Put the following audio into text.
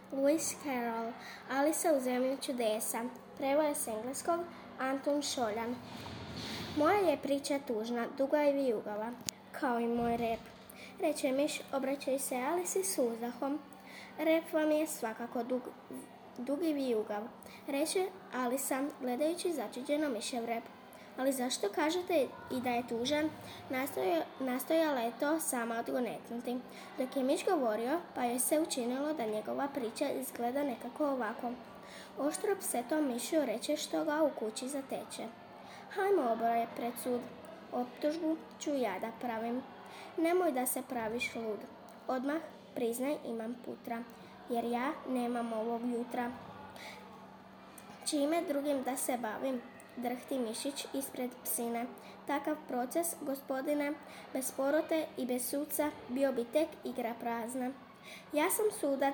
Lewis Carroll, Alisa u zemlji čudesa. Preveo s engleskog Antun Šoljan. Moja je priča tužna, duga i vijugava, kao i moj rep, reče miš, obraćaj se Alisi s uzdahom. Rep vam je svakako dug i vijugav, reče Alisa, gledajući začuđeno mišev rep. Ali zašto kažete i da je tužan? Nastojala je to sama odgonetnuti. Dok je miš govorio, pa joj se učinilo da njegova priča izgleda nekako ovako. Oštro psetom mišio reče što ga u kući zateče. Hajmo oboje pred sud. Optužbu ću ja da pravim. Nemoj da se praviš lud. Odmah priznaj imam putra, jer ja nemam ovog jutra. Čime drugim da se bavim? Drhti mišić ispred psine. Takav proces, gospodine, bez porote i bez suca bio bi tek igra prazna. Ja sam sudac